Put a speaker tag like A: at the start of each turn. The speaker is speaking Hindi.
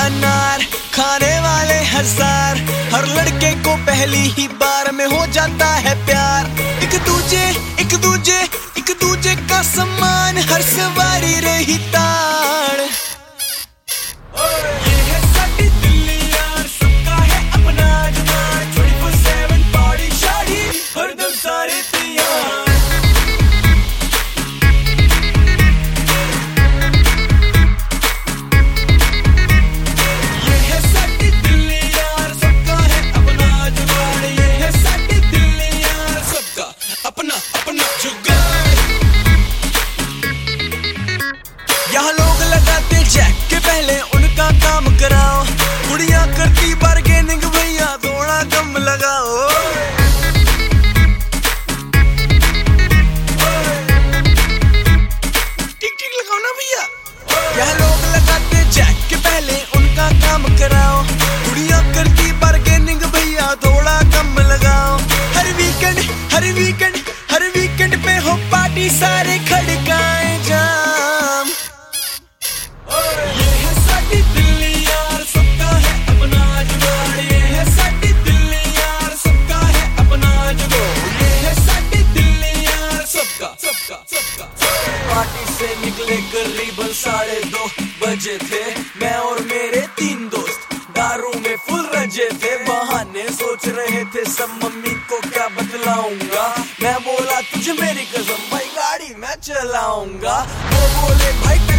A: अनार, खाने वाले हजार, हर लड़के को पहली ही बार में हो जाता है प्यार। एक दूजे का सम्मान, हर सवारी रही ताड़। ये है साडी दिल्ली यार, सबका है अपना जुगाड़, 24/7 पार्टी शादी, हरदम सारे तैयार। ये है साडी दिल्ली यार, सबका है अपना जुगाड़, ये है साडी दिल्ली यार, सबका अपना अपना जुगाड़। यहाँ लोग लगाते जैक के पहले उनका काम कराओ, कुड़ियाँ करती बार्गेनिंग, भैया थोड़ा कम लगाओ। ठीक ठीक लगाओ ना भैया। यहाँ लोग लगाते जैक के पहले उनका काम कराओ, कुड़ियाँ करती बार्गेनिंग, भैया थोड़ा कम लगाओ। हर वीकेंड पे हो पार्टी, सारे खड़काए जाम। ये है साडी दिल्ली यार, सबका है अपना जुगाड़, ये है साडी दिल्ली यार, सबका है अपना जुगाड़, ये है साडी दिल्ली यार, सबका। पार्टी से निकले करीबन 2:30 बजे थे, मैं और मेरे 3 दोस्त दारू में फुल रजे थे। बहाने सोच रहे थे सब, मम्मी को क्या बतलाऊंगा। मैं बोला तुझे मेरी कसम भाई, गाड़ी मैं चलाऊंगा। वो बोले भाई